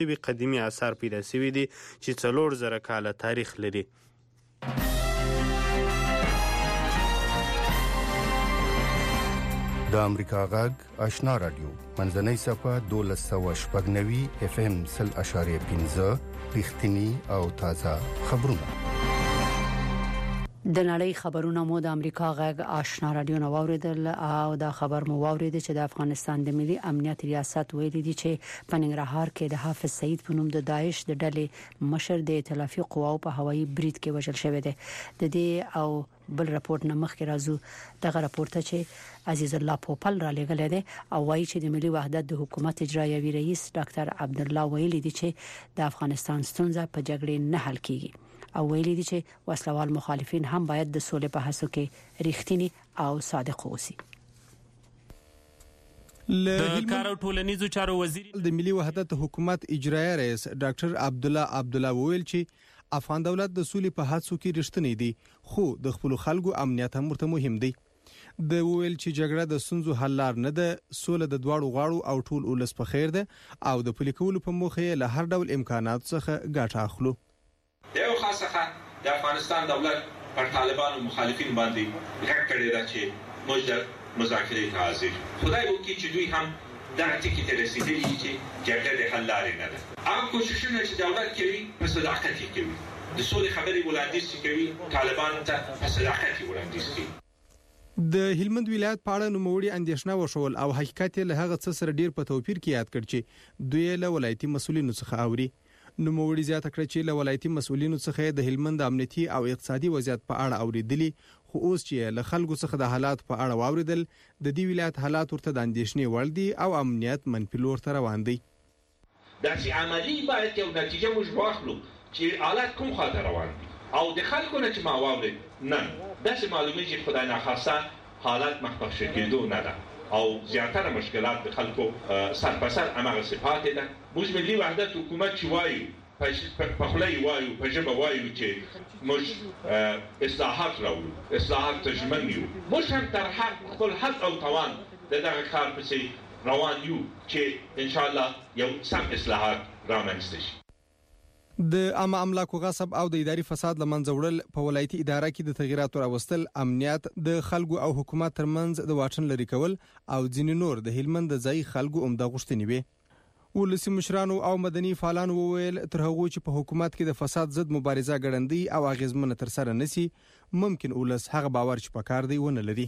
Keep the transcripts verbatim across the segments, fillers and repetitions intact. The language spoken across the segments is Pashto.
قدیمي آثار پیدا شوي دي چې څلور زره کاله تاریخ لري. د امریکا غږ آشنا رادیو منځنۍ صفه دولس سوه شپږ نوي اف ام سل اشاریه پنځه رښتینی او تازه خبرونه. د نړۍ خبرونه مو د امریکا غږ آشنا رادیو نو اوریدل او دا خبر مو اوریدل چې د افغانستان د ملي امنیت ریاست ویلي دی چې په ننګرهار کې د حافظ سعید په نوم د داعش د ډلې مشر د ائتلافي قواو په هوایي برید کې وژل شوی دی. د دې او بل راپورټ نه مخکې راځو دغه راپورټ چې عزیز الله پوپل را لګل دی او وایي چې د ملي وحدت د حکومت اجرایوي رئیس ډاکټر عبد الله ویلي دی چې د افغانستان ستونزه په جګړې نه حل کیږي او ویلي دي چې وسلوال مخالفین هم باید د سولې په هڅو کې رښتینی او صادق اوسي. د کار او ټولنیزو چارو وزیر د ملي وحدت حکومت اجرایي رئیس ډاکټر عبد الله عبد الله ویل چې افغان دولت د سولې په هڅو کې رښتینی دی خو د خپل خلکو امنیت هم ورته مهم دی. د ویل چې جګړه د سنځو حل لار نه ده، سوله د دواړو غاړو او ټول ولس په خیر ده او د پلي کولو په موخه له هر ډول امکانات څخه ګټه اخلو. یو خاصه د افغانستان دولت پر طالبانو مخالفین باندې غږ کړی دا چې موږ د مذاکرې ته حاضر. خدای وکړي چې دوی هم دغه ټکي ته رسېدلي چې جګړه د حل لارې نه ده. هغه کوششونه چې دولت کوي په صداقت یې کوي. د سولې خبرې وړاندیز کوي، طالبانو ته په صداقت یې وړاندیز کوي. د هلمند ولایت په اړه نوموړي اندېښنه وشول او حقیقت له هغه څه سره ډیر په توپیر کې یاد کړ چې دوی له ولایتي مسؤلینو څخه اوري. نوموړي زیاته کړ چې له ولایتي مسؤلینو څخه د هلمند امنیتي او اقتصادي وضعیت په اړه اوریدلي خو اوس چې له خلکو څخه د حالات په اړه واوریدل د دې ولایت حالات ورته د اندېښنې وړ دي او امنیت منفي لور ته روان دی. دا چې عملی باید یو نتیجه موږ واخلو چې حالات کوم خاطر روان دي او د خلکو نه چې ما واورید نه داسې معلومه چې خدای ناخواسته حالات مخ په کېدو نه ده او زیاتره مشکلات د خلکو سر په سر هماغه صفات ده. موږ ملي وحدت حکومت چې وایو په خوله یې وایو په ژبه وایو چې موږ اصلاحات راوړو، اصلاحات ته ژمن یو. موږ هم تر حق خپل حق او توان د دغه کار پسې روان یو چې انشاءالله یو سم اصلاحات رامنځته شي. د عامه املاکو غصب او د اداري فساد لمنځه وړل په ولایتي اداره کې د تغیراتو راوستل، امنیت، د خلکو او حکومت ترمنځ د واټن لري کول او ځینې نور د هلمند د ځای خلکو عمده غوښتنې وي. ولسی مشرانو او مدني فعالانو وویل تر هغه چې په حکومت کې د فساد ضد مبارزه ګړندۍ او اغیزمنه تر سره نشي ممکن ولس هغه باور چې پکار دی ونه لري.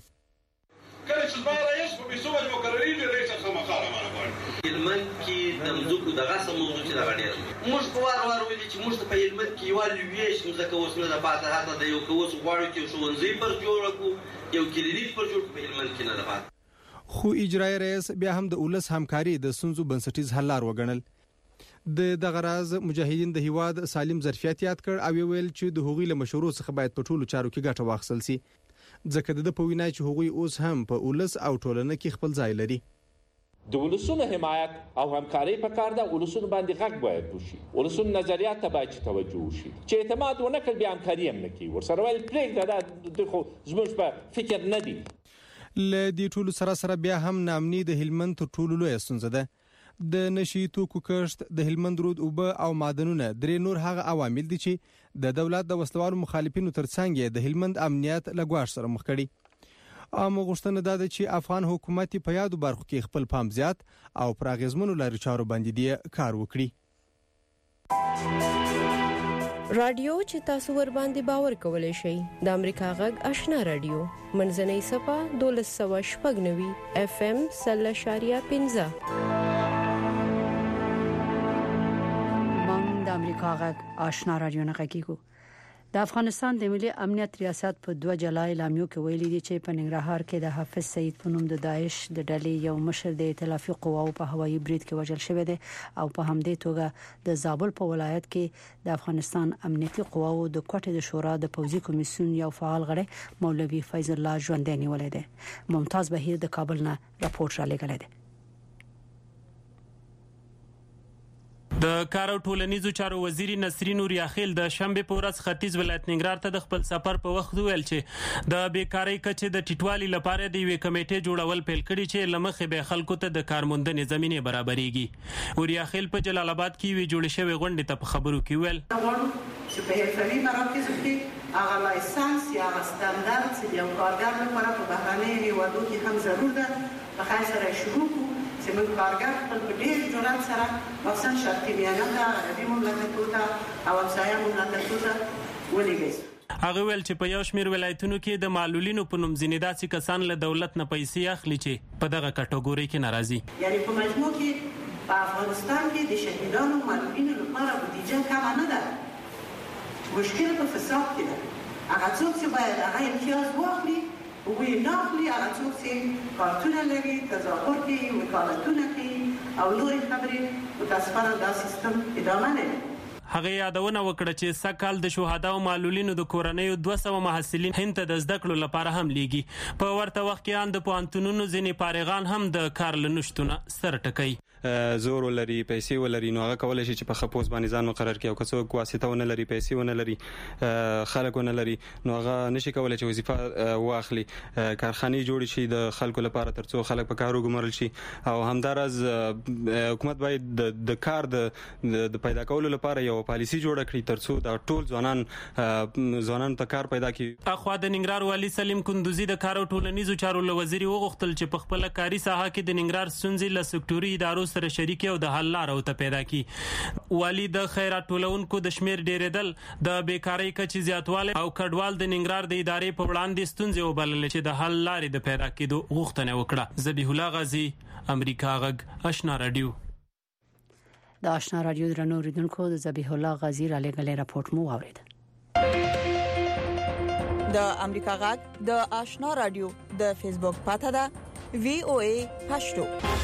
کله چې ما رئیس په بیسو باندې مقررین دی رئیس څخه مقاله مانه هلمند کې د مزوکو د غصب موضوع چې دا غړي موږ په وار وار ویل چې موږ په هلمند کې یو لویش مزکه وسله د پاتې هاته د یو کوس غواړو چې ښوونځي پر جوړ کو یو کلینیک پر جوړ په هلمند کې نه ده پات. خو اجرایي رئیس بیا هم د ولس همکاري د سنځو بنسټیز حل لار وګڼل. د دغه راز مجاهدین د هیواد سالم ظرفیت یاد کړ او ویل چې د هغوی له مشورو څخه باید په ټولو چارو کې ګټه واخیستل شي ځکه د په وینا چې هغوی اوس هم په ولس او ټولنه کې خپل ځای لري. د ولسونو حمایت او همکاري په کار ده. ولسونو باندې غږ باید وشي، ولسونو نظریات ته باید توجه وشي چې اعتماد ونه کړ بیا همکاري هم نه کوي ورسره ویل پرېږده دا خو زموږ په فکر نه دي. له دې ټولو سره سره بیا هم ناامني د هلمند تر ټولو لویه ستونزه ده. د نشي توکو کښت، د هلمند رود اوبه او معدنونه درې نور هغه عوامل دي چې د دولت د وسلوالو مخالفینو ترڅنګ د هلمند امنیت له ګواښ سره مخ کړي. عامه غوښتنه دا ده چې افغان حکومت په یادو برخو کې خپل پام زیات او پر اغیزمنو لارو چارو باندې دی کار وکړي. رادیو چې تاسو ور باندې باور کولای شئ د امریکا غږ آشنا رادیو منځنۍ صفه دولس سوه شپږ نوي اف ام سل اشاریه پنځه. من د امریکا غږ آشنا رادیو نه غږیږو. د افغانستان د ملي امنیت ریاست په دوه جلا اعلامیو کې ویلي دي چې په ننګرهار کې د حافظ سعید په نوم د داعش د ډلې یو مشر د ائتلافي قواو په هوایي برید کې وژل شوی دی او په همدې توګه د زابل په ولایت کې د افغانستان امنیتي قواو د کوټې د شورا د پوځي کمیسیون یو فعال غړی مولوي فیض الله ژوندی نیولې ده. ممتاز بهیر د کابل نه راپور را لېږلی دی. د کار او ټولنیزو چارو وزیر نصرین نوریاخیل د شنبه په ورځ ختیځ ولایت ننګرهار ته د خپل سفر په وخت ویل چې د بیکاری کچې د ټیټوالي لپاره د یوې کمیټې جوړول پیل کړي چې لمخې به خلکو ته د کارموندنې زمینه برابرېږي. نوریاخیل په جلال آباد کې وی جوړ شوی غونډې ته په خبرو کې ویل چې په حرفوي مراکزو کې هغه لایسنس یا هغه ستاندرد چې یو کارګر لپاره په بهرنیو هیوادو کې هم ضرور ده په خیر سره شروع کړو چې موږ کارګر خپل په ډېر جرأت سره مثلا شرقي میانه ته عربي مملکتونو ته او همسایه مملکتونو ته ولېږئ. هغه ویل چې په یو شمېر ولایتونو کې د معلولینو په نوم ځینې داسې کسان له دولت نه پیسې اخلي چې په دغه کټګورۍ کې ناراضي. یعنی په مجموع کې په افغانستان کې د شهیدانو معلولینو لپاره بودیجه کمه نه ده. مشکل په فساد کې ده. هغه څوک چې باید هغه امتیاز واخلي وی ناخلی هغه څوک چې کارتونه لري تظاهر کوي وکالتونه کوي او نورې خبرې متاسفانه دا سیستم ادامه لري. هغه یادونه وکړه چې سکهال د شهدا او معلولینو د کورنیو دوه سوه محصلین هند ته د زده کړو لپاره هم لیږي. په ورته وخت کې ان د پوهنتونونو ځینې فارغان هم د کار له نشتونه سر ټکوي. زور ولري پیسې ولري نو هغه کولای شي چې په خپوز باندې ځان مقرر کړي او که څوک واسطه ونه لري پیسې ونه لري خلک ونه لري نو هغه نشي کولای چې وظیفه واخلي. کارخانې جوړ شي د خلکو لپاره ترڅو خلک په کار وګمارل شي او همدارز حکومت باید د کار د پیدا کولو لپاره یو پالیسي جوړ کړي ترڅو دا ټول ځوانان ځوانان ته کار پیدا کړي. اخوا د ننګرهار والي سلیم کندوزي د کار او ټولنیزو چارو له وزیر وغوښتل چې په خپل کاري ساحه کې د ننګرهار ستونزې له سکتوري ادارو سره شریک او د حل لارو ته پیدا کی. والی د خیرات ټولونکو د شمیر ډیرېدل د بیکاری کچې زیاتواله او کډوال د ننګرهار د ادارې په وړاندې ستونزې وبلل چې د حل لارې د پیدا کېدو غوښتنه وکړه. ذبیح الله غازی، امریکا غږ، آشنا رادیو. د آشنا رادیو درنو اوریدونکو د ذبیح الله غازی را لګلې راپورټ مو واورید. د امریکا غږ د آشنا رادیو د فیسبوک پاته ده وی او ای پښتو.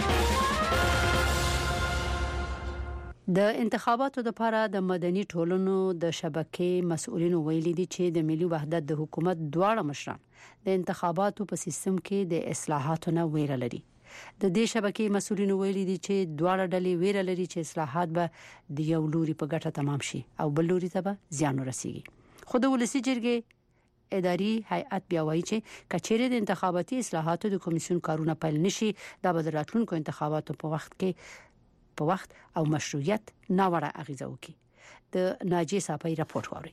د انتخاباتو لپاره د مدني ټولنو د شبکې مسؤلینو ویلي دي چې د ملي وحدت د حکومت دواړه مشران د انتخاباتو په سیستم کې د اصلاحاتو نه ویره لري. د دې شبکې مسؤلینو ویلي دي چې دواړه ډلې ویره لري چې اصلاحات به د یو لوري په ګټه تمام شي او بل لوري ته به زیان ورسیږي. خو د ولسی جرګې اداري هیئت بیا وایي چې کچېره د انتخاباتي اصلاحاتو د کمیسیون کارونه پیل نشي دا به د راتلونکو انتخاباتو په وخت کې په وخت او مشروعیت ناوړه اغیزه وکړي. د ناجی صاحب راپورټ ووري.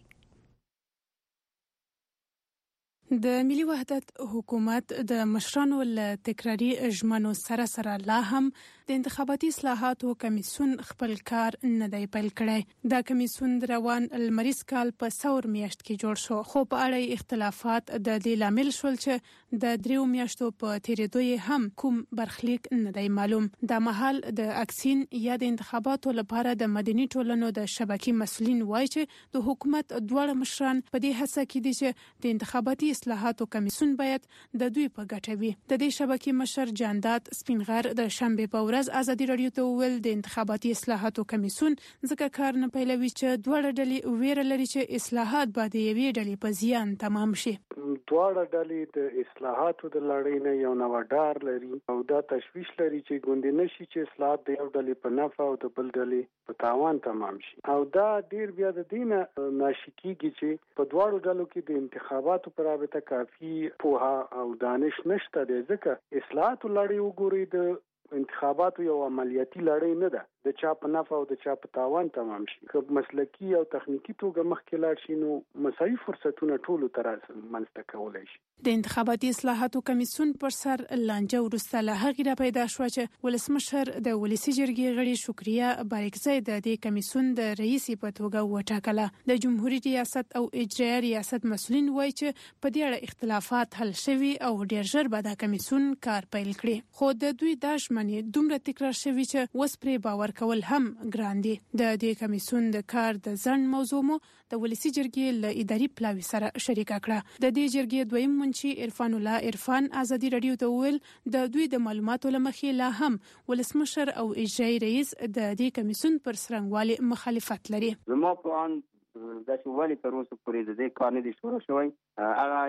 د ملي وحدت حکومت د مشرانو له تکراری ژمنو سره سره لا هم د انتخاباتي اصلاحاتو کمیسیون خپل کار نه دی پیل کړی. دا کمیسیون روان المریز کال په ثور میاشت کې جوړ شو خو په اړه اختلافات د دې لامل شول چې د دریو میاشتو په تیریدو هم کوم برخلیک نه دی معلوم. دا مهال د اکسین یا د انتخاباتو لپاره د مدني ټولنو د شبکې مسؤلین وایي چې د حکومت دواړه مشران په دې هڅه کې دي چې د انتخاباتي اصلاحاتو کمیسیون باید د دوی په ګټه وي. د دې شبکې مشر جاندات سپینغر د شنبه په ورځ ازادي رادیو ته ویل د انتخاباتي اصلاحاتو کمیسیون ځکه کار نه پیلوي چې دواړه ډلې ویره لري چې اصلاحات به د یوې ډلې په زیان تمام شي. دواړه ډلې د اصلاحاتو د لړۍ نه یو نوی ډار لري او دا تشویش لري چې ګوندې نشي چې اصلاحات د یو ډلې په نفع او د بل ډلې په تاوان تمام شي او دا ډیر بیا د دینه ناشي کیږي چې په دواړو ډلو کې د انتخاباتو پر رابطه کافي پوهه او دانش نشته دی ځکه اصلاحاتو لړۍ وګوري د انتخاباتو یو عملیاتي لړۍ نه ده د چا په نفع او د چا په تاوان تمام شي. که مسلکی او تخنیکی توګه مخکې لاړ شي نو مساوي فرصتونه ټولو ته رامنځته کولای شي. د انتخاباتي اصلاحاتو کمیسیون پر سر لانجه وروسته له هغې را پیدا شوه چې ولسمشر د ولسي جرګې غړي شکریه بارکزی د دې کمیسیون د رئیس په توګه وټاکله. د جمهوریت ریاست او اجرایي ریاست مسؤلین وایي چې په دې اړه اختلافات حل شوي او ډیر ژر به د کمیسیون کار پیل کړي. خو د دوی دا ژمنې دومره تکرار شوي چې اوس پرې باور کول هم ګران دي. د دې کمیسیون د کار د ځنډ موضوع مو د ولسی جرګې له اداري پلاوي سره شریکه کړه. د دې جرګې دویم منشي عرفان الله عرفان ازادي رادیو ته ویل د دوی د معلوماتو لمخې لا هم ولسمشر او اجرایي رئیس د دې کمیسیون پر څرنګوالي مخالفت لري. زما په ان د شوالي تر اوسه پورې د دې کار نه دي شروع شوی. هغه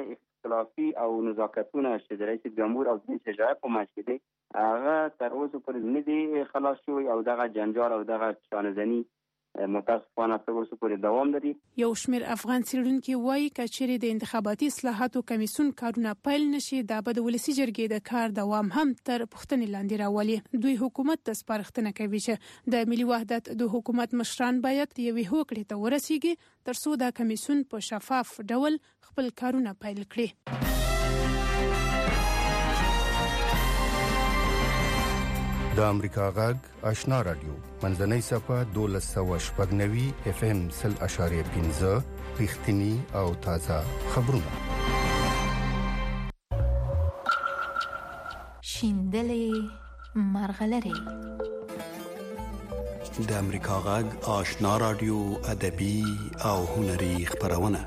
اختلافي او نزاکتونه چې د رئیس جمهور او د شجاع په ماش کې دي هغه تر اوسه پورې نه دي خلاص شوی او دغه جنجال او دغه شانزنی متاسفانه تر اوسه پورې دوام لري. یو شمېر افغان څېړونکي وایي کچېرې د انتخاباتي اصلاحاتو کمیسیون کارونه پیل نشي دا به د ولسي جرګې د کار دوام هم تر پوښتنې لاندې راولي. دوی حکومت ته سپارښتنه کوي چې د ملي وحدت د حکومت مشران باید یوې هوکړې ته ورسیږي ترڅو دا کمیسیون په شفاف ډول خپل کارونه پیل کړي. د امریکا غږ آشنا رادیو منځنۍ صفه دولس سوه شپږ نوي اف ام سل اشاریه پنځه رښتینی او تازه خبرونه. شیندلې مرغلرې د امریکا غږ آشنا رادیو ادبي او هنري خبرونه.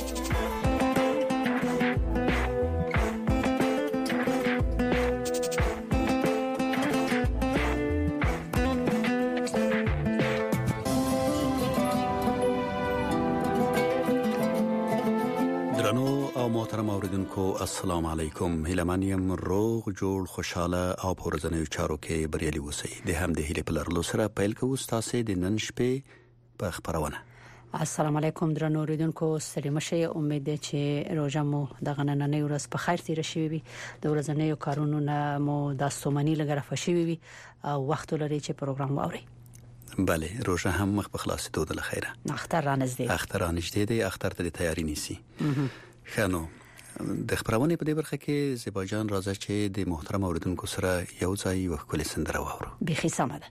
محترم اوریدونکو السلام علیکم. هیلمنیم روغ جوړ خوشاله او پرځنوي چارو کې بریالي اوسئ. د هم د هیله په لرلو سره پیل کوو تاسو د نن شپې په خبرونه. السلام علیکم درنو اوریدونکو ستړي مشه. امید ده چې روزه مو د غنننۍ ورځ په خیر تیر شي وي. د ورځنیو کارونو نه مو د سومنی لګره فشي وي او وخت لري چې پروګرام واوري. بله روزه هم مخ په خلاصېدو د لخيره. اختر رانږدې. اختر رانږدې دی. اختر ته د تیاری نیسی. خانو د خبرونه په دې برخه کې زیباجان راځي چې د محترم اوریدونکو سره یو ځای وکولې سندره واورو. بخي سمده.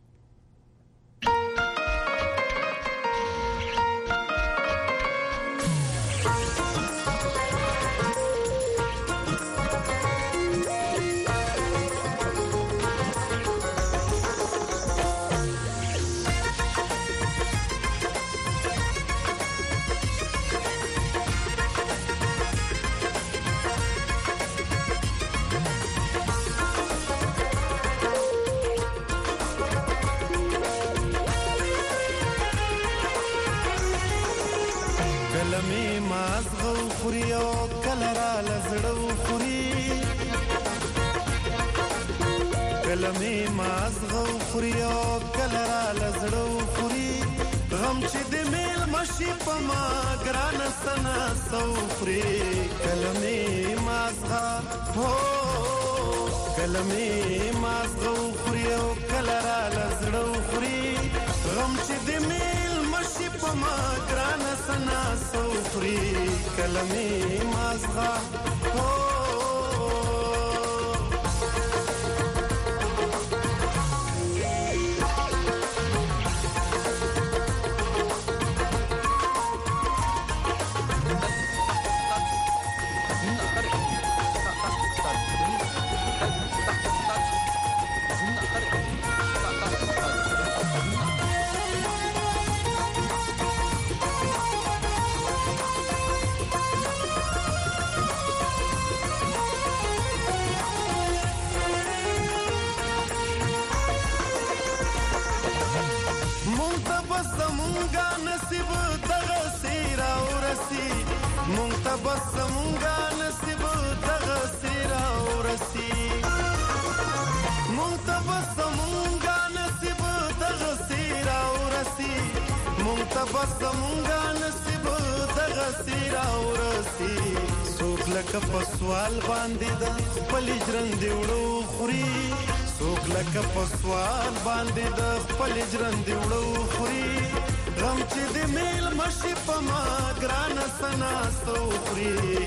سوال باندې د خپل ژوند دی وړو خوري څوک لکه په سوال باندې د خپل ژوند دی وړو خوري غم چې د میل مشي په ما ګران سنا سو خوري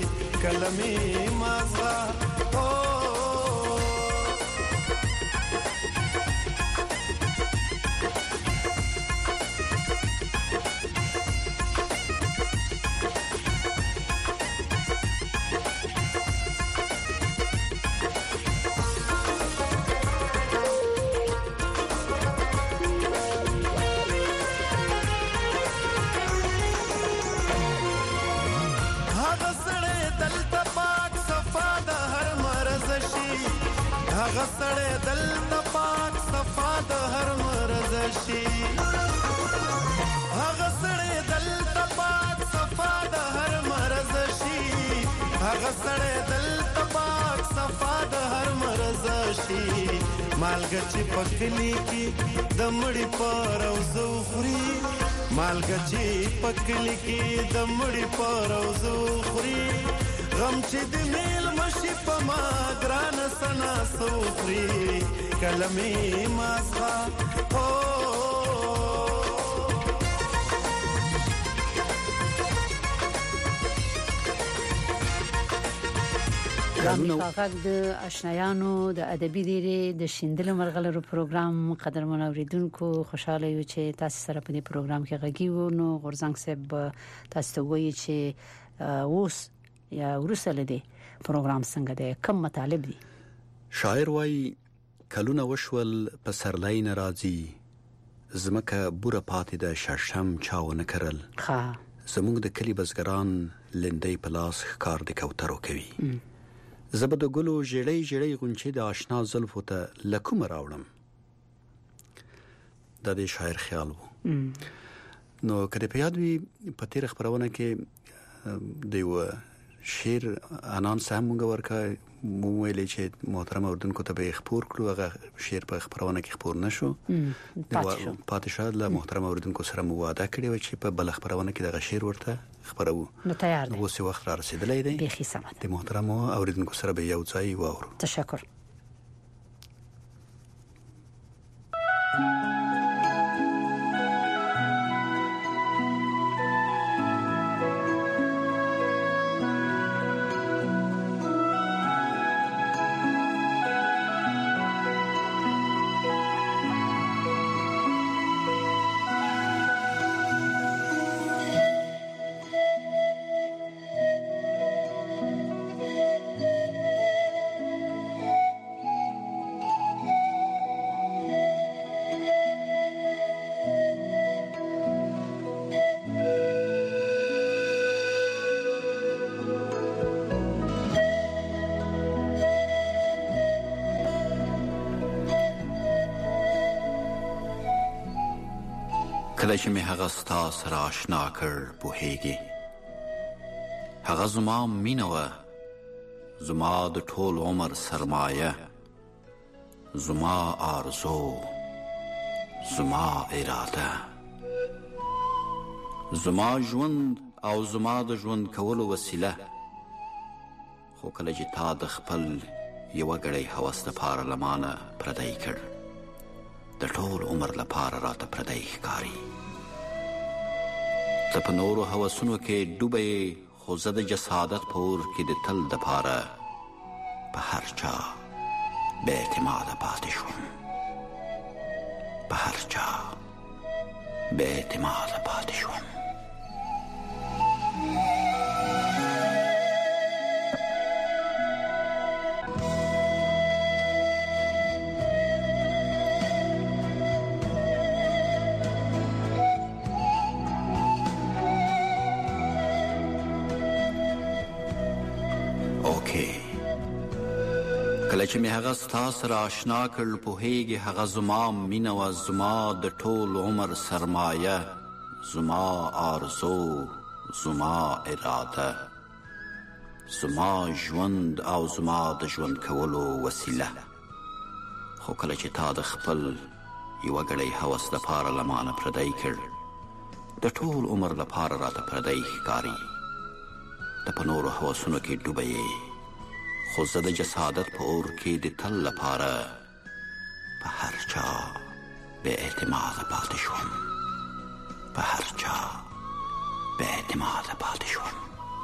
کلمې مازغه او غسړې دل د پاک صفا د هر مرز شي غسړې دل د پاک صفا د هر مرز شي غسړې دل تپاک صفا د هر مرز شي مالګه چې پکلی کی د مړی پر او زو خوري مالګه چې پکلی کی د مړی پر او زو خوري غم چې د میل مشي په ما ګران سنا سوخري کلمې ماسخه او غږ د آشنایانو د ادبي دیره د شیندلو مرغلرو پروګرام قدرمن اوریدونکو خوشاله یو چې تاسو سره په دې پروګرام کې غږیو نو غورزنګ صاحب تاسو ته وایي چې اوس یا ورسله دي پروګرام څنګه دی کوم مطالب دي شاعر وایي کلونه وشول په سرلای ناراضي زمکه بوره پاتې د ششم چاو نه کرل ها زموږ د کلی بزګران لندې پلاس ښکار د کوترو کوي زبد ګلو جړې جړې غونچې د آشنا زلفو ته لکوم راوړم د دې شاعر خیال وو نو کله په یاد وی په تیر خبرونه کې دیو شعر انان سمونګ ورکا مو ویلې چې محترم اردوونکو ته به خبر کړو هغه شعر په خبرونه کې خبر نشو پاتې له محترم اردوونکو سره مو وعده کړی و چې په بل خبرونه کې دغه شعر ورته خبرو نو تیار دی اوس وخت را رسیدلی دی به خدمت د محترم اوردوونکو سره به یو ځای واورو تشکر کله چې مې هغه ستا سره آشنا کړ پوهیږي هغه زما مینه وه زما د ټول عمر سرمایه زما آرزو زما اراده زما ژوند او زما د ژوند کولو وسیله خو کله چې تا د خپل یوه ګړی هوس دپاره له مانه پردی کړ د ټول عمر لپاره راته پردی ښکاري ته په نورو هوسونو کې ډوبه یې خو زه د جسادت په اور کې د تل دپاره په هر چا بې اعتماده پاتې شوم په هر چا بې اعتماده پاتې شوم کله چې مې هغه ستا سره آشنا کړل پوهیږي هغه زما مینه وه زما د ټول عمر سرمایه زما آرزو زما اراده زما ژوند او زما د ژوند کولو وسیله خو کله چې تا د خپل یوه ګړی هوس دپاره له مانه پردی کړ د ټول عمر لپاره راته پردی ښکاري ته په نورو هوسونو کې ډوبه یې خو زه د جسادت په اور کې د تل لپاره په هر چا بې اعتماده پاتې شوم په هر چا بې اعتماده پاتې شوم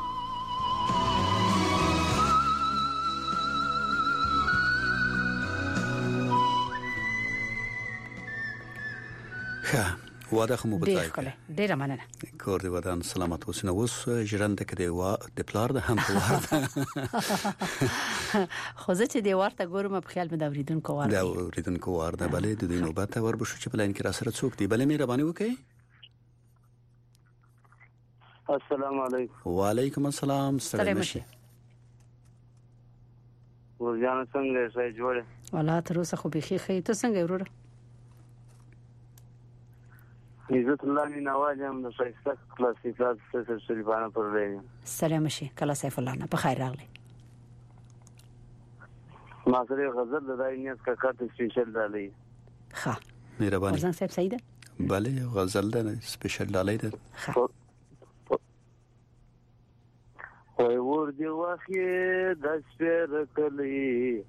ښه واده خو مو په ځای کړی ډېره مننه کور دې ودان سلامت اوسې نو اوس ژرنده کې د پلار د هم په وار ده خو زه چې دې وار ته ګورم په خیال مې د اورېدونکو وار ده د اورېدونکو وار ده بلې د دوی نوبت ته وربشو چې په لاین کې را سره څوک دی بلې مهرباني وکړئ السلام علیکم وعلیکم السلام ستړی مشي ورځان څنګه ځای جوړه والله تر اوسه خو بيخي خې ته څنګه وروره عزت الله نواز هم د شایسته کلاسیکات سره شریفانه پر لري. سلام شي کله سیف الله نه په خیر راغلی. ما سره غزل د داینیس کا کارت سپیشل ډالۍ. ښه مهرباني. ورزان صاحب صحیح ده؟ بله غزل ده سپیشل ډالۍ ده. ښه وای ور دی واخې د سپیر کلی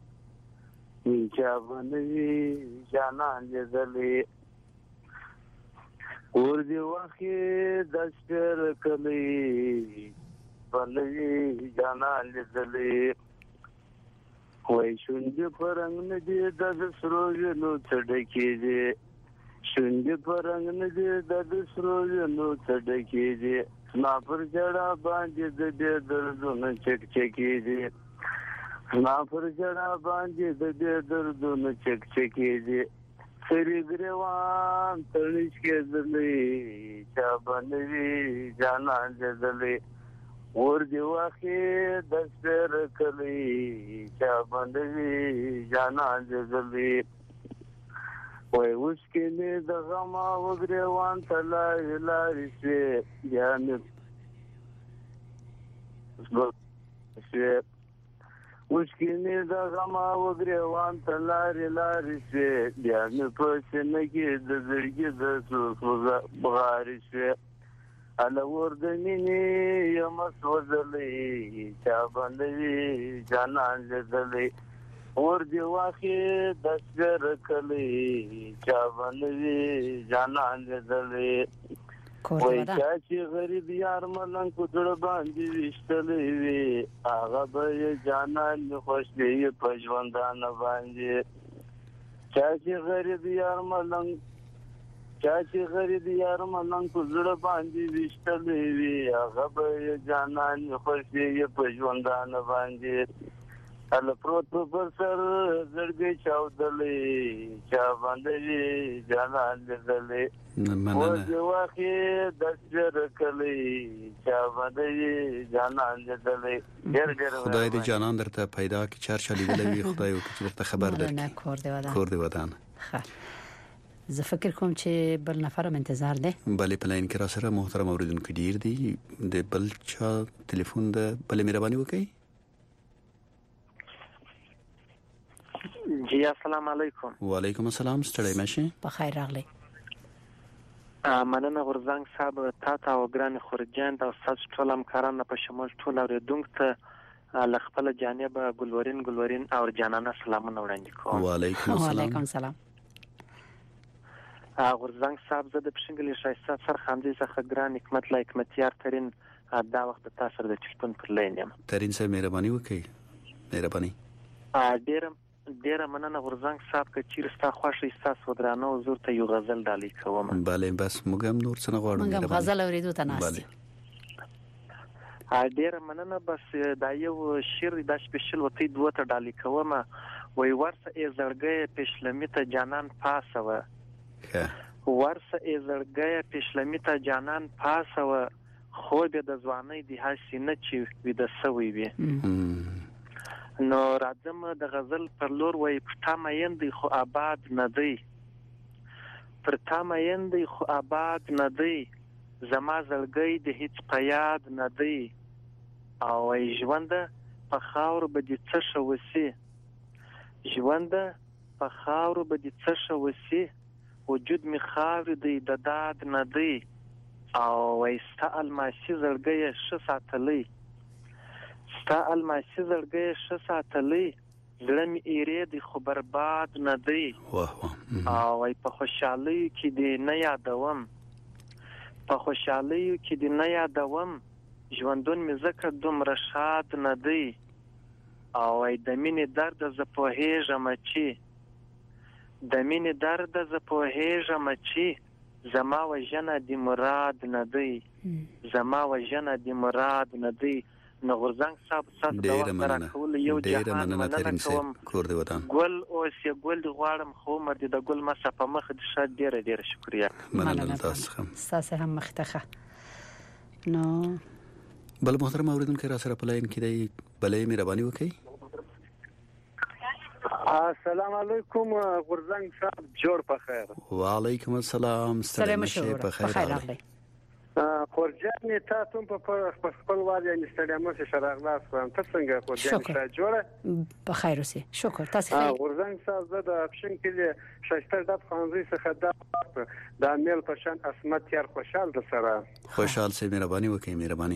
چا باندې جانان دې ور دی واخې د سپیر کلی باندې جانان دې وای شونډې پرنګ نه دې د سرو وینو څډکې دې شونډې پرنګ نه دې د سرو وینو څډکې دې ما پر جړه باندې د دې دردونه چک چکې دې ما پر جړه باندې د دې دردونه چک چکې دې سری ګریوان تړش کې دلې چا باندې جانان دې ور دی واخې د سر کلی چا باندې جانان دې وای اوس کې نه د غما وګریوان تلا لارې سي بیان اوس کې نه د غما وګریوان تلا لارې سي بیان په سینه کې د زړګي د سوزه بغارې سي الا ورد مینه یم سوزلې چا باندې جانان دې اور دی واخې د سر کلی چا باندې جانان دې وای چې غریب یار ملنګ کو جوړ باندې وشتلې وي هغه به جانان خوش دی په ژوندان باندې چې غریب یار ملنګ چې غریب یار ملنګ کو جوړ باندې وشتلې وي هغه به جانان خوش دی په ژوندان باندې ال پروت پر سر زړګي چاودلې چا باندې جانان دې او دی واخې د سر کلی چا باندې جانان دې ډېر ډېر خدای دې جانان درته پیدا کی چار چالي دی خدای او چې درته خبر درکړي کور دی ودان کور دی ودان ښه زه فکر کوم چې بل نفرم انتظار ده. بله پلاین کې را سره محترم اوریدونکو ډیر دي د بل چا ټلیفون ده بل مهرباني وکړئ. جی السلام علیکم. وعلیکم السلام ستړی مشه په خیر راغلی. مننه غورزنګ صاحب تا ته او ګران خورجان د استاد ټول همکاران په شمول ټول اوریدونکو ته لخپل جانب ګلورین ګلورین او جانانه سلامونه وړاندې کوم. وعلیکم السلام. وعلیکم السلام. غورزنګ صاحب زه د پښنګلې شایسته سر خاندې څخه ګران حکمت لا حکمتیار ترين دا وخت تاسو د ټلیفون پر لاین یم. ترين سره مهرباني وکړئ. مهرباني. ډیر ډیر مننه غورزنګ صاحب که چیرې ستا خوښه تاسو ودرانه حضور ته یو غزل ډالۍ کوم. bale بس موږ هم نور څه نه غواړو. موږ غزل اوریدو ته ناست. ډیر مننه بس دا یو شعر د سپیشل وتی دوه ته ډالۍ کوم. وای ورسه ای زړګي پښلمی ته جانان پاسوه ورسه ای زړګي پښلمی ته جانان پاسوه خو به د ځواني د حسینه چې وې د سوي وي. نو راځم د غزل پر لور وای پټا مېندې خو آباد نه دی پټا مېندې خو آباد نه دی زما زړګي د هیڅ پیاد نه دی او ای ژوند په خاور به د څه شوسی ژوند په خاور به د څه شوسی وجود می خاور دی د داد نه دی او ای ستا الماسي زړګي ش ساتلې ستا الماسي زړګي ش ساتلې زړه می ایره دی خو برباد نه دی واه او ای په خوشحالي کې دی نه یادوم په خوشحالي کې دی نه یادوم ژوندون می زکه دومره شاد نه دی او ای د مینې درد ز په هیژم چی د مینې درد ز په هیژم چی زما وجنه دی مراد نه دی زما وجنه دی مراد نه دی. نو غورزنګ صاحب سات دا وخت راکول یو جهان مننه کوم کور دی وطن ګل اوس یو ګل دی غواړم خو مر دی د ګل مصه په مخ د شاد ډیره ډیره شکریا مننه تاسو هم تاسو هم مختخه. نو بل محترم اوریدونکو را سره په لاین کې دی بلې مهرباني وکړئ. السلام علیکم غورزنګ صاحب جوړ په خیر. وعلیکم السلام سلام شه په خیر راغلی. خورجان ته تم په خپل وادي انستګرام کې شراغلاس کوم. ته څنګه خورجان شه جوړه په خیر اوسې. شکر تاسو خیر. غورزنګ صاحب زه د اپشن کې شایسته د خانزي څخه د د میل په شان اسمت یار خوشحال د سره. خوشحال سي مهرباني وکړئ مهرباني.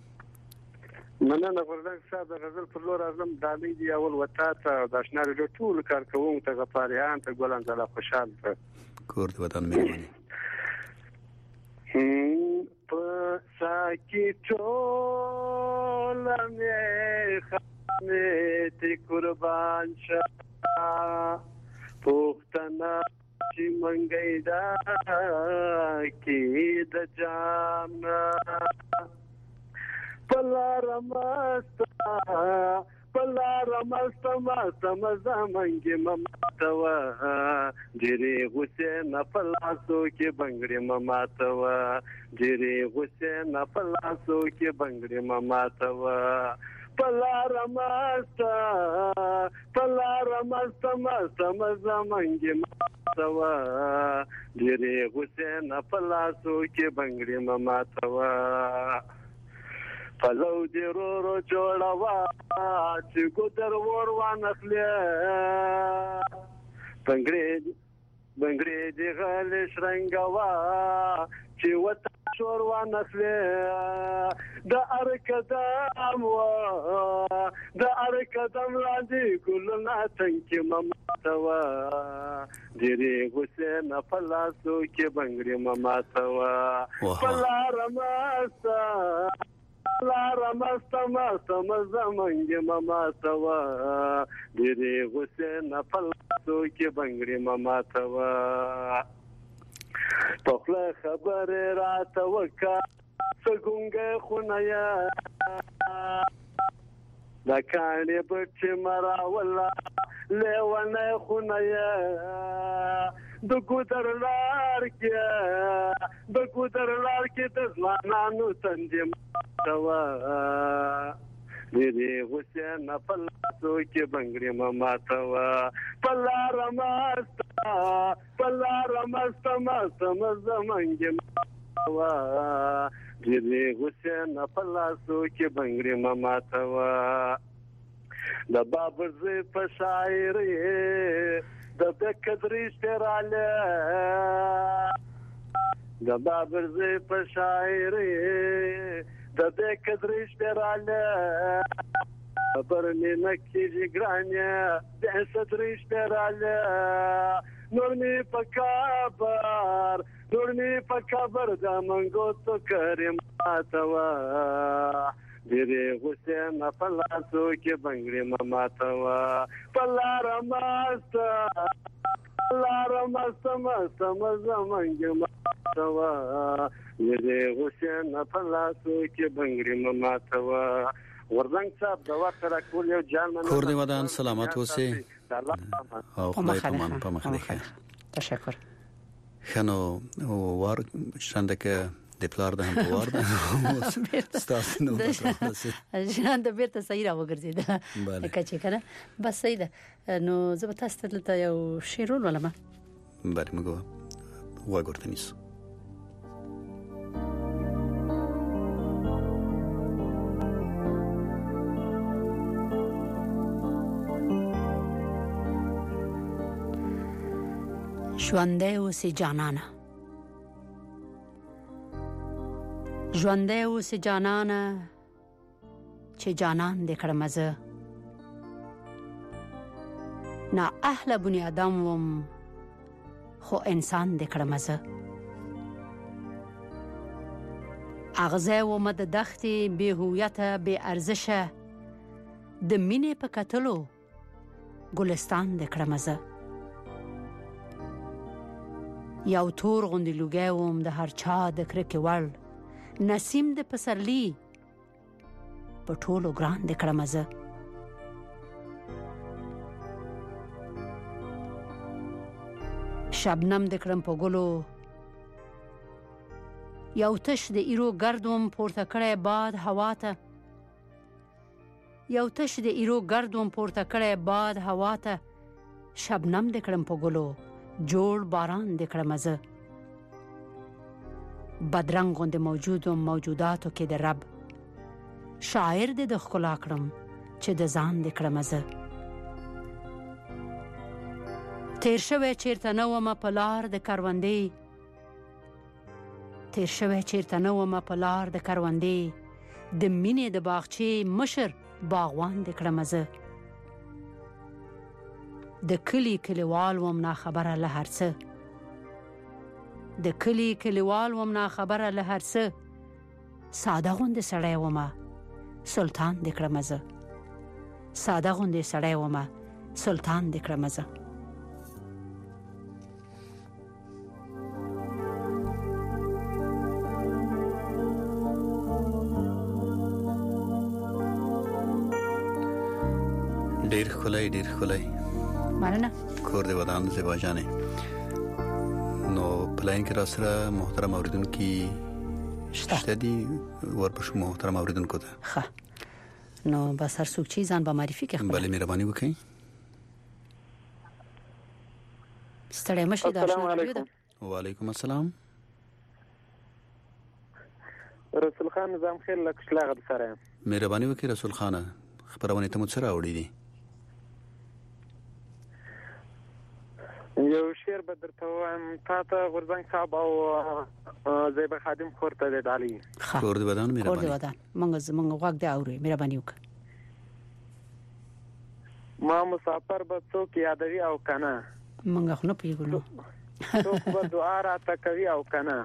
مننه غورزنګ صاحب د غزل پر لور اعظم دالي دی اول وتا ته د آشنا رادیو ټول کارکوونکو ته غفاریان ته ګلان زله خوشحال ته. کور دی وطن مهرباني. په ساکي ټول مې خانه ته قربان شه پوښتنه چې منګي دا کې د جام پلار مستا پلار مستا مستا مزا منګي مماتوا جری حسین پلاسو کې بنگړي مماتوا جری حسین پلاسو کې بنگړي مماتوا پلار مستا پلار مستا مستا مزا منګي مماتوا جری حسین پلاسو کې بنگړي مماتوا پلو دی رو رو جوړوا چې ګودر ور وانخلې بنگړې بنگړې دی غل شرنګوا چې وت شور وانخلې د ارکدام وا د ارکدام لاندې ګلنا څنګه مماتوا ډېرې حسین پلاسو کې بنگړې مماتوا پلار مستا پلار مستا مستا مزا منګي مماتوا ډېرې حسین پلاسو کې بنگړې مماتوا پخله خبر راته وکا څنګه خونیا دا کانې بچ مرا ولا لیوانه خونیا د ګودر لار کې د ګودر لار کې د ځوانانو تنظیم توا دې حسین پلاسو کې بنگړې مماتوا پلار مستا پلار مستا مستا مزه منګي مماتوا دې حسین پلاسو کې بنگړې مماتوا د بابر زې په شاعري د بکدري شراله د بابر زې په شاعري د بکدري شراله برني نکي جګرانه د صدري شراله نور می پکابر نور می پکابر د منګو تو کریم اتوا ډېرې حسین پلاسو کې بنگړې مماتوا پلار مستا پلار مستا مستا مزه منګي مماتوا ډېرې حسین پلاسو کې بنگړې مماتوا. ورزنګ صاحب د وخت را کول یو جان مننه. کور دی ودان سلامت اوسئ او خدای پامان په مخ دی. تشکر. خنو وار شاندکه د پلار د هم په وار ده ستاسو نو ژوند بیرته صحیح را وګرځیدا لکه چې کنه بس صحیح ده. نو زه به تاسو ته یو شعر ولولم. بله موږ وګورئ نیس ژوندۍ اوسې جانانه ژوندۍ اوسې جانانه چې جانان دې کړم زه نه اهل بني ادم وم خو انسان دې کړم زه اغزه و مد دختې بې هویته بې ارزشه د مینې په کتلو ګلستان دې کړم زه یو تور غوندې لوګی وم د هر چا د کرکې وړ نسیم د پسرلی په ټولو ګران د کړم زه شبنم د کړم په ګلو یو تش د ایرو ګردوم پورته کړی باد هوا ته یو تش د ایرو ګردوم پورته کړی باد هوا ته شبنم د کړم په ګلو جوړ باران د کړم زه بدرنګ غوند موجود او موجوداتو کې د رب شاعر د ښکلا کړم چې د ځان د کړم زه تیر شوه چیرته نو ما پلار د کاروندې تیر شوه چیرته نو ما پلار د کاروندې د مینې د باغچې مشر باغوان د کړم زه د کلی کلیوال وم نا خبره له هر څه د کلی کلیوال وم نا خبره له هر څه ساده غوند سړی وم سلطان د کړم زه ساده غوند سړی وم سلطان د کړم زه ډیر خلای ډیر خلای مننه کور دی ودان زیبا جانې نو پلاین کې را سره محترم اوریدونکو شته دي ورپښو محترم اوریدونکو ته ښه نو بس هر څوک چې ځان به معرفي کوي بلې مهرباني وکړئ ستړی مشه دا السلام علیکم وعلیکم السلام رسول خان نظام خیر لک شلاغ سره مهرباني وکړئ رسول خان خبرونه ته مو سره وړي دي یو شعر به درته وایم تا ته غورځنګ صاحب او زیبا خادم خور ته د ډالۍ کور دی ودان مهرباني کور دی ودان مونږ زمونږ غوږ دی اوري مهرباني وکړه ما مسافر به څوک یادوي او کنه مونږ خو نه پیګو څوک به دعا راته کوي او کنه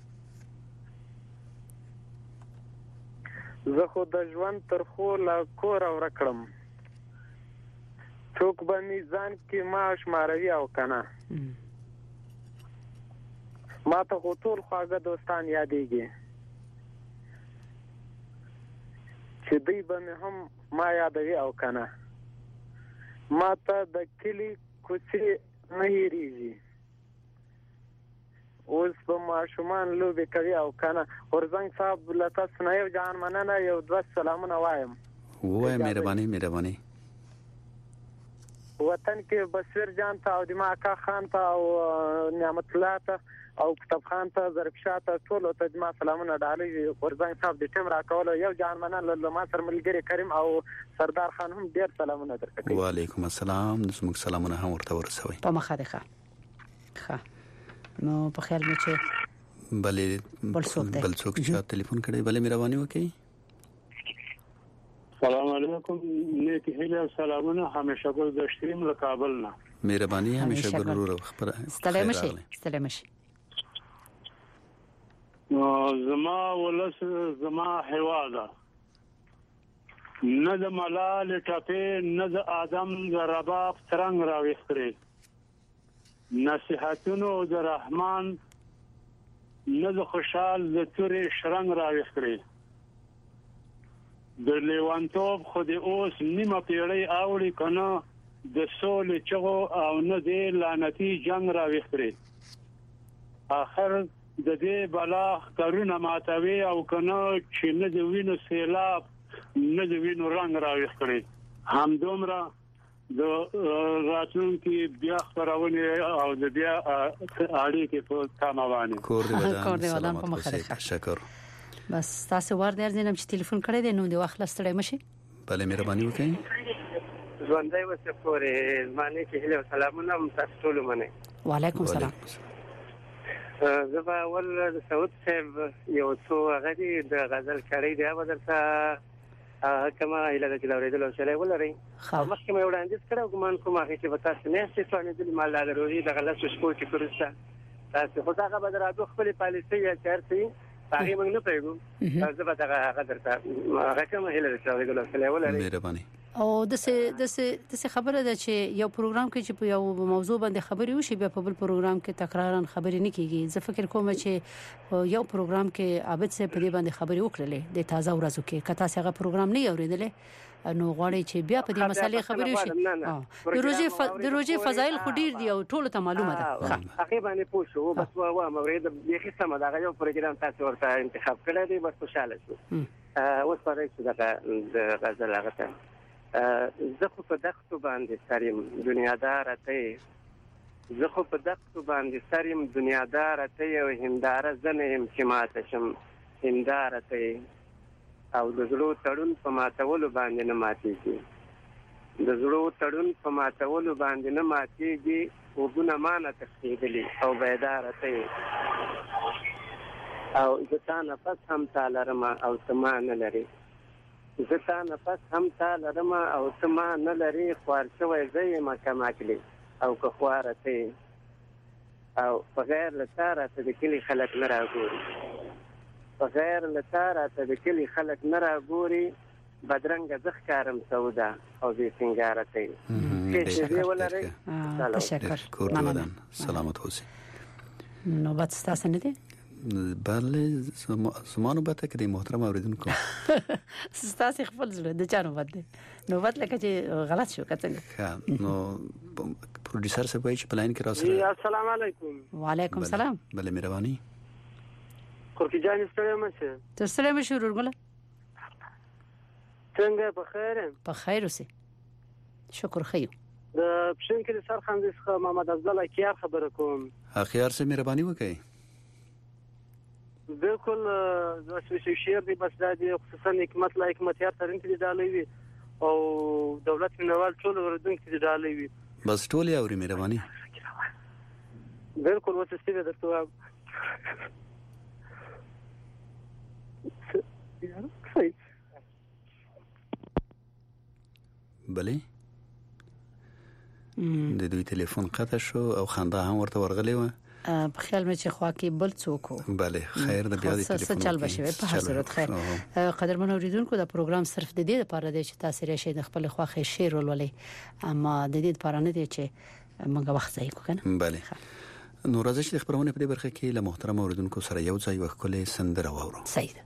زه خو د ژوند تر خو لا کور او رکړم څوک به میزان کې معاش ماروي او کنه ما ته خو ټول خواږه دوستان یادېږي چې دوی به مې هم ما یادوي او کنه ما ته د کلي کوڅې نه هېرېږي اوس به ماشومان لوبې کوي او کنه غورځنګ صاحب له تاسو نه یو جان مننه یو دوه سلامونه وایم ووایم مهرباني مهرباني وطن کې بصیر جان ته او دما کا خان ته او نعمت الله ته او کتاب خان ته ظرفشاه ته ټول ته دما سلامونه ډالۍ غورځنګ صاحب د ټیم راکول یو جان مننه له ما سره ملګری کریم او سردار خان هم ډیر سلامونه درکړي وعلیکم السلام زموږ سلامونه هم ورته ورسوي په مخه ده ښه نو په خیال مې چې بلې بل څوک چې ټلیفون کړي بلې مهرباني وکړي السلام علیکم نیکی هیله سلامونه همیشه ګل دشتریم له کابل نه مهرباني همیشه ګل خبره ستړی مشي ستړی مشي زما ولس زما حواله نه د ملال ټپه نه د ادم د رباب ترنګ راويخري نصيحتونو د رحمان نه د خوشحال د توري شرنګ راويخري د لیوانتوب خو د اوس نیمه پیړۍ اوړي کنه د سولې چغو او نه د لعنتی جنگ راويخري اخر د دې بلاغ کارونه ماتوي او کنه چې نه د وینو سیلاب نه د وینو رنگ راويخري هم دومره د راتلونکي بیا خبرونه او د بیا اړیکې په تمامه کور دی کور دی ودان په مخه شکر بس تاسو ور درځنم چې ټلیفون کړی دی نو د وخت لستړی مشي بله مهرباني وکړئ ژوندۍ وسه پورې زمانه کې هله سلامونه تاسو ټول منه وعلیکم السلام زه به ول سعود صاحب یو څو غدي د غزل کړی دی به درته کما هله د جوړېدل او شلې ولري مخکې مې وړاندیز کړو ګمان کوم هغه چې تاسو نه ستې څونه د مال ضروري د غلط شپو کې پرسته تاسو خو هغه به درادو خپل پالیسي یا چارتي هغه موږ نه پیګو زه به هغه هغه درته هغه کوم هله د جوړېدل او شلې ولري مهرباني او د څه د څه د څه خبره ده چې یو پروګرام کې چې په یو موضوع باندې خبري وشي بیا په بل پروګرام کې تکرارن خبري نه کیږي زه فکر کوم چې یو پروګرام کې عابد صاحب په دې باندې خبري وکړلې د تازه ورځو کې کته څنګه پروګرام نه اوریدلې نو غواړي چې بیا په دې مسالې خبري وشي د روزي د روزي فضایل خو ډیر دی او ټول ته معلومه ده هغه باندې پوښو بس وا مورید به خصمه دا یو پروګرام تاسو ورته انتخاب کړی دی بس خوشاله شو اوس پاره چې دا د غزل هغه زه خو په دښتو باندې سر یم دنیاداره ته یې زه خو په دښتو باندې سر یم دنیاداره ته یې او هنداره زه نه یم چې ماته شم هنداره ته یې او د زړو تړون په ماتولو باندې نه ماتېږي د زړو تړون په ماتولو باندې نه ماتېږي خوبونه مانه تښتېدلي او بیداره ته یې او زه تا نه پس هم تا لرم او ته ما نه لرې زه تا نه پس هم تا لرم او ته ما نه لرې خوار شوی زه یم کم عقلې او که خواره ته یې او په غیر له تا راته د کلي خلک نه راګوري په غیر له تا راته د کلي خلک نه راګوري بدرنګه زه ښکارم سودا او بې سینګاره ته یې تشکر تشکر کور دې ودان سلامت اوسئ نوبت ستاسو نه دی بله زما نوبت کې د محترم اوریدونکو ستاسو خپل زړه د چا نوبت دی نوبت لکه چې غلط شو کڅنګ نو پروډوسر صاحب وایي چې پلاین کې راځي السلام علیکم وعلیکم السلام بله مهرباني خورکی جان ستړی مشه تر ستړی مشه ورګله څنګه په خیر په خیر اوسې شکر خیو د پښین کې سر خاندې څخه محمد افضل کیار خبره کوم اخیار سے مهرباني وکړئ بالکل زه شعر دی بس دا دی خصوصا حکمت لا حکمتیار ترين کې ډالې وي او دولت منوال ټول وردونکو کې ډالې وي بس ټول اوري مهرباني بالکل وڅ ستې درته بله د دوی ټلیفون قطع شو او خندا هم ورته ورغلی و په خیال مې چې خوا کې بل څوک بله خیر د بیا د ټلیفون څه چل بشي په هر صورت خیر قدرمن اوریدونکو دا پروګرام صرف د دې لپاره دی چې تاسو راشي د خپل خواخې شیر ولولې اما د دې لپاره نه دی چې موږ وخت ضایع وکړو بله نو راځي چې خبرونه په دې برخه کې له محترم اوریدونکو سره یو ځای وکړو سندره واورو صحیح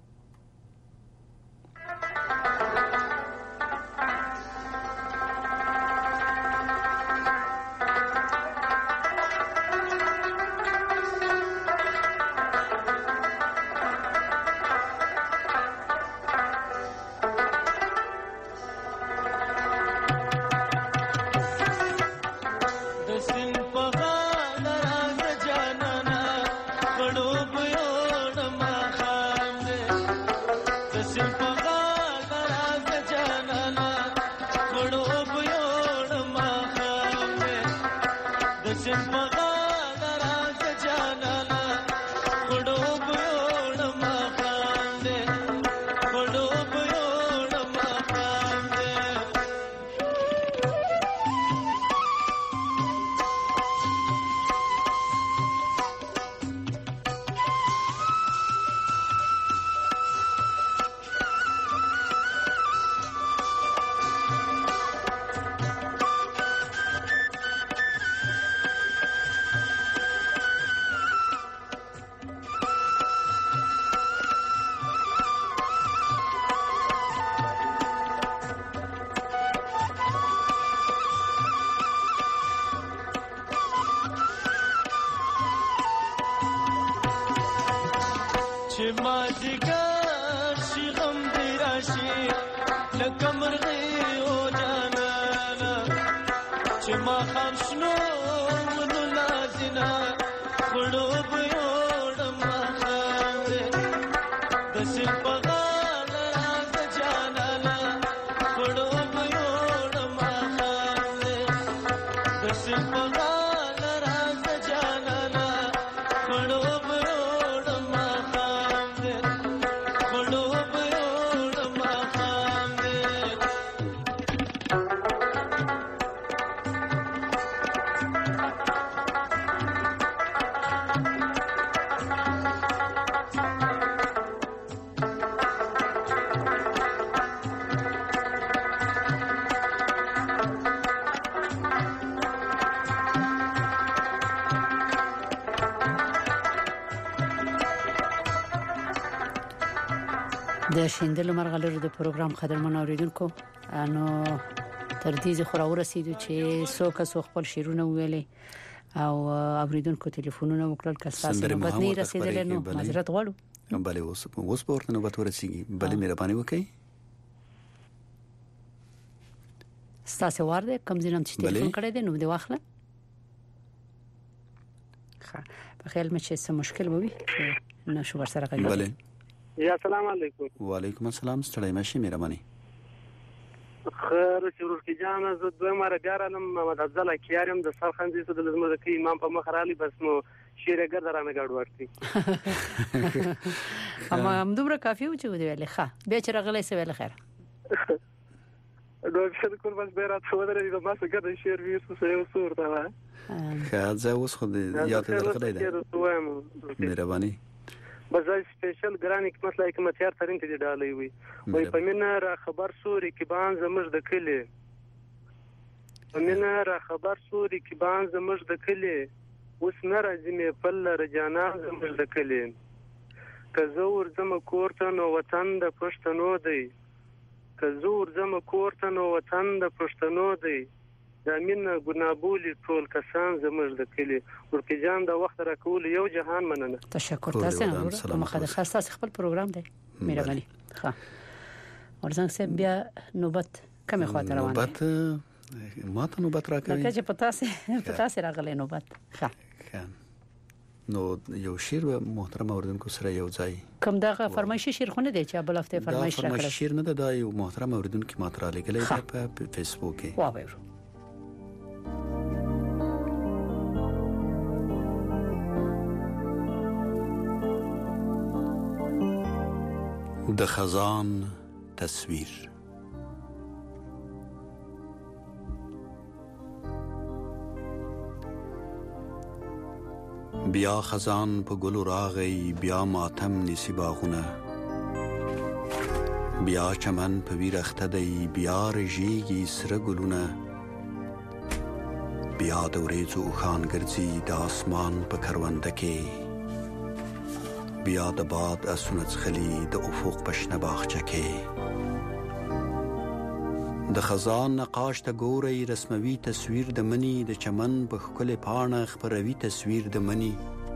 د شیندلو مرغلرو د پروګرام قدرمن اوریدونکو انو تر دې خو راورسېدو چې څوک څو خپل شیرونه ویلې او اوریدونکو ټلیفونونه وکړل کساسي نوبت نه رسیدل نو معذرت غواړو بله اوس اوس په ورته نوبت ورسیږي بله مهرباني وکړئ ستاسو ورده کوم ځینم چې ټلیفون کړی دی نو دی واخله. ښه په خیال مې چې څه مشکل وي نه شو ورسره کوي. بله یا السلام علیکم. وعلیکم السلام. ستړی مشي مهرباني. خیر چې ورکی جان زه دوه مره ګارم محمد افضل کیارم د سرخندې سود د زموږ کې امام په مخ رالی بس نو شیره ګردرانه ګډ ورتي. اما هم دومره کافي و چې ودی ویلې ښه به چې راغلی سه ویل خیر. دوه څه کول بس بیرات خو درې د ما څه ګډ شیر ویسو سه یو صور تا وای. ښه زه اوس خو دې یاد درکړی دی. مهرباني. بس سپیشل ګرانی حکمت لای کوم تیار ترین ته ډالې وي وای په مینا را خبر سوري کې بان زمج د کلی په مینا را خبر سوري کې بان زمج د کلی اوس نه راځي مې پل رجانا زمج د کلی که زور زم کوړته نو وطن د پښتنو دی که زور زم کوړته نو وطن د پښتنو دی دا مين ګنابولي ټول کسان زمج د کلی ورکی جان د وخت را کول یو جهان مننه. تشکر تاسو نه مخدس تاسو خپل پروګرام دی مهرباني. ښه ورزنګ سه بیا نوبت کومه خاطر روانه نوبت ما ته نوبت راکوي لکه چې پتا سه پتا سه راغلی نوبت. ښه نو یو شیر محترم اوردونکو سره یو ځای کوم دغه فرمایشي شیر خونه دی چې بل هفته فرمایش راکړه. فرمایشي شیر نه ده دا یو محترم اوردونکو ما تر لګلې په فیسبوک کې. واو د خزان تصویر. بیا خزان په ګلو راغی بیا ماتم نسی باغونه بیا چمن په ویرخته دی بیا رژیږي سره ګلونه بیا د وریځو اوښان ګرځي د اسمان په کرونده کې بیا د باد اسونه څخلي د افق په شنه باغچه کې د خزان نقاش ته ګوري رسموي تصویر د منی د چمن په ښکلې پاڼه خپروي تصویر د منی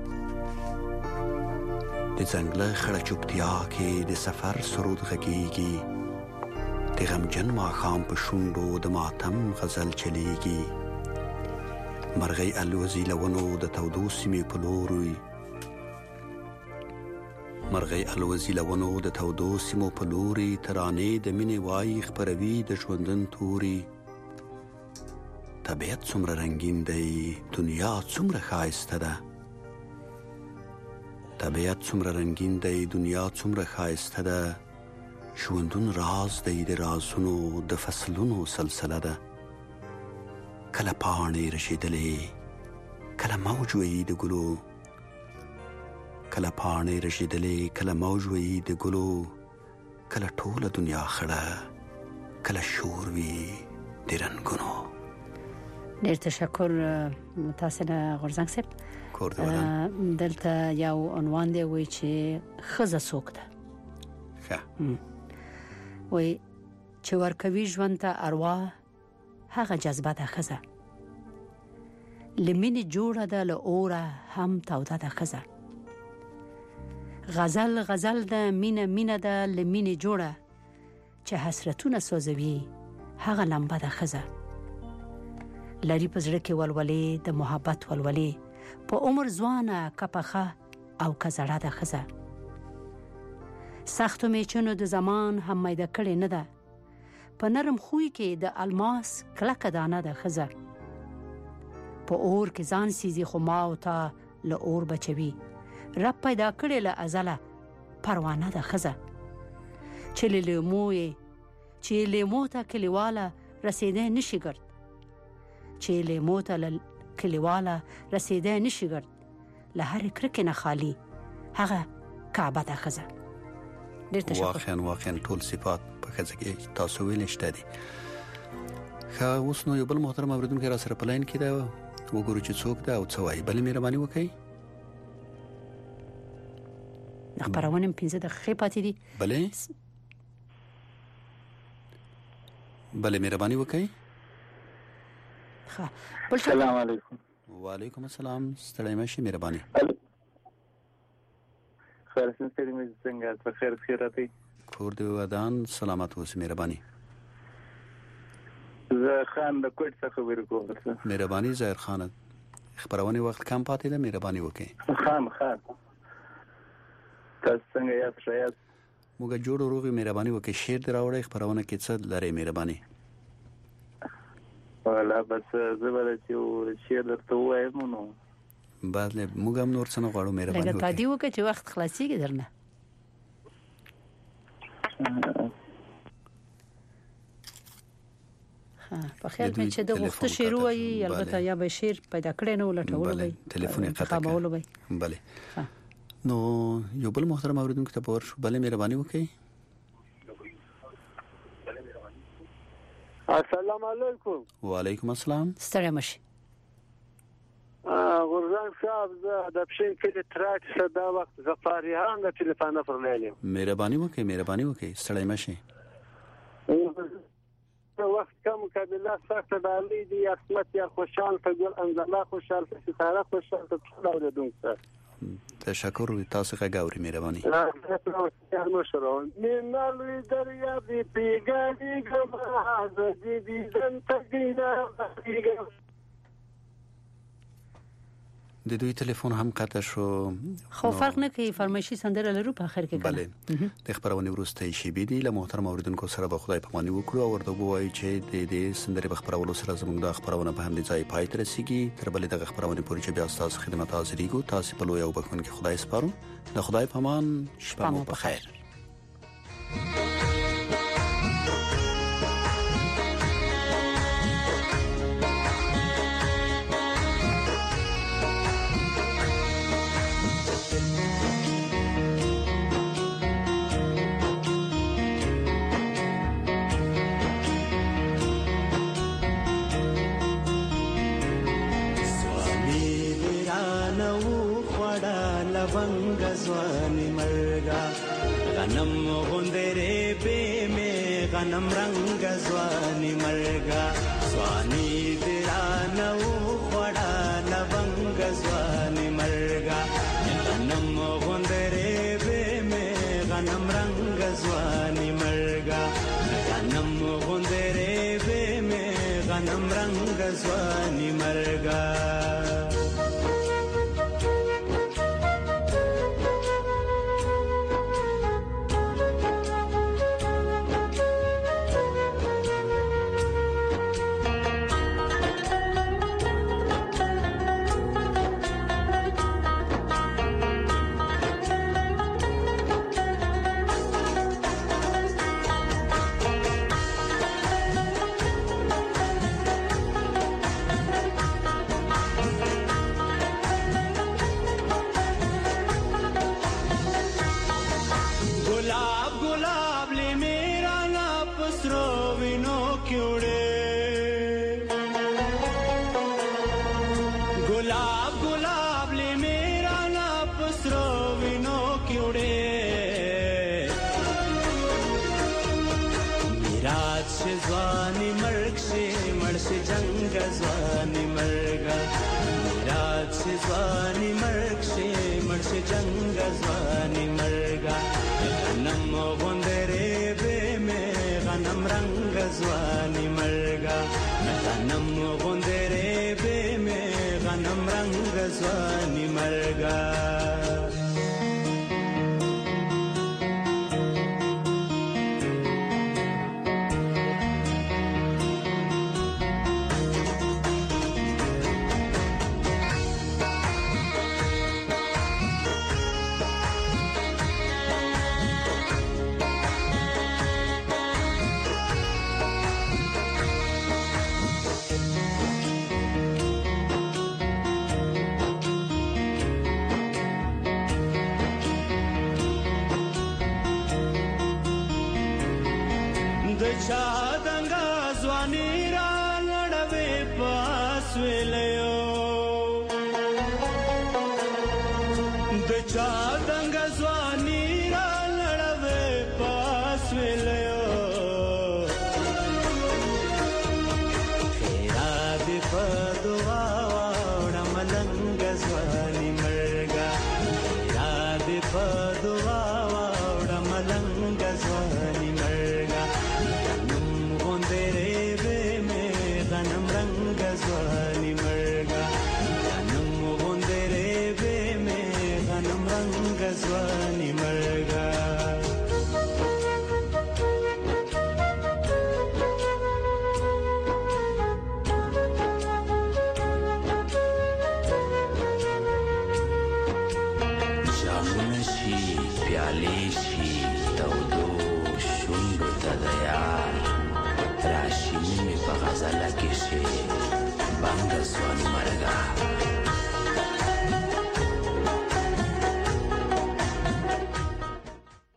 د ځنګله خړه چوپتیا کې د سفر سرود غږیږي د غمجن ماښام په شونډو د ماتم غزل چلیږي مرغۍ الوزي له ونو د تودو سیمې په لور وي مرغۍ الوزي له ونو د تودو سیمو په لوري ترانې د مینې وایي خپروي د ژوندون توري طبیعت څومره رنګین دی دنیا څومره ښایسته ده طبیعت څومره رنګین دی دنیا څومره ښایسته ده ژوندون راز دی د رازونو د فصلونو سلسله ده کله پاڼې رژېدلې کله موج وهي د ګلو کله پاڼې رژېدلې کله موج وهي د ګلو کله ټوله دنیا خړه کله شور وي د رنګونو. ډېر تشکر تاسو نه غورځنګ صاحب. دلته یو عنوان دی وایي چې ښځه څوک ده. ښه وایي چې ورکوي ژوند ته ارواح هغه جذبه ده ښځه له مینې جوړه ده له اوره هم توده ده ښځه غزل غزل ده مینه مینه ده له مینې جوړه چې حسرتونه سوځوي هغه لمبه ده ښځه لري په زړه کې ولولې د محبت ولولې په عمر ځوانه که پخه او که زړه ده ښځه سختو میچنو د زمان هم میده کړې نه ده په نرم خوی کې د الماس کلکه دانه ده ښځه په اور کې ځان سیزي خو ما او تا له اور بچوي رب پیدا کړې له ازله پروانه ده ښځه چې له لیمو یې چې لیمو ته کلیواله رسېدی نشي ګرد چې لیمو ته کلیواله رسېدی نشي ګرد له هرې کرکې نه خالي هغه کعبه ده ښځه. ډېر تشکر. واقعا واقعا ټول صفات په ښځه کې تاسو ویل شته دي. ښه اوس نو یو بل محترم اوریدونکی را سره په لاین کې ده وګورو چې څوک ده او څه وایي. بلې مهرباني وکړئ. خبرونه پنځه دقیقې پاتې دي. بلې بلې مهرباني وکړئ. ښه السلام علیکم. وعلیکم السلام. ستړی مشي مهرباني. خیر څنګه مې څنګه په خیر خیر راته کور دی ودان سلامت اوسې مهرباني. زه زه خان د کوټ څخه خبرې کوم. مهرباني ظاهر خان خبرونه وخت کم پاتې ده مهرباني وکړئ. خان خان تاسو څنګه یاست شاید موږ جوړ وروغي مهرباني وکړئ شیر دراوړې خبرونه کې څه لري مهرباني. ولا بس زه به چې شیر درته وایم نو بعد له موږ هم نور څه نه غواړو مهرباني وکړئ. لکه تا دی وکړه چې وخت خلاصيږي درنه. ها په خیال مې چې د وخت شروع وي البته یا به شیر پیدا کړي نو لټول وي ټلیفون یې قطع کړو. بله نو یو بل محترم اوریدونکو ته پور شو بله مهرباني وکړئ. السلام علیکم. وعلیکم السلام. ستړي مشي. غورزان صاحب زه د پښین کې تراټ صدا وخت زفاریان د ټلیفون پر لېلم. مهرباني وکړئ مهرباني وکړئ ستړي مشي. وقت کم قبیله سخت ډالۍ دی اسمت یا خوشحال ته ګل انزلا خوشحال ته ستاره خوشحال ته ټول اوریدونکو تشکر تاسو غاوري مهرباني. نو شروع مینالوی دریا دی پیګانی ګما د دې دن تګینا پیګا د دوی ټلیفون هم قطع شو. خو فرق نه کوي فرمایشي سندره لرو په اخر کې. بله د خبرونه وروسته شي بي دي له محترم اوریدونکو سره به خدای په مانی وکړو او ورته وایي چې د دې سندره په خبرولو سره زموږ د خبرونه په هم دي ځای پای تر رسیدي. تر بلې د خبرونه پورې چې بیا تاسو خدمت حاضرېږو تاسو په لوی او بخون کې خدای سپارو. د خدای په امان شپه مو په خیر. غنم رنگ زوانی مرگا سوانی دیرانو خوڑا لونگ زوانی مرگا غنم غندره بے میں غنم رنگ زوانی مرگا غنم غندره بے میں غنم رنگ زوانی مرگا زوانی مرگا میرات سے زوانی مرگ سے مر سے جنگ زوانی مرگا غنم غندرے بے میں غنم رنگ زوانی مرگا غنم غندرے بے میں غنم رنگ زوانی مرگا شي تودو شوندو ته د یار راشي مې په غزله کې شي بنګ سواني مرګه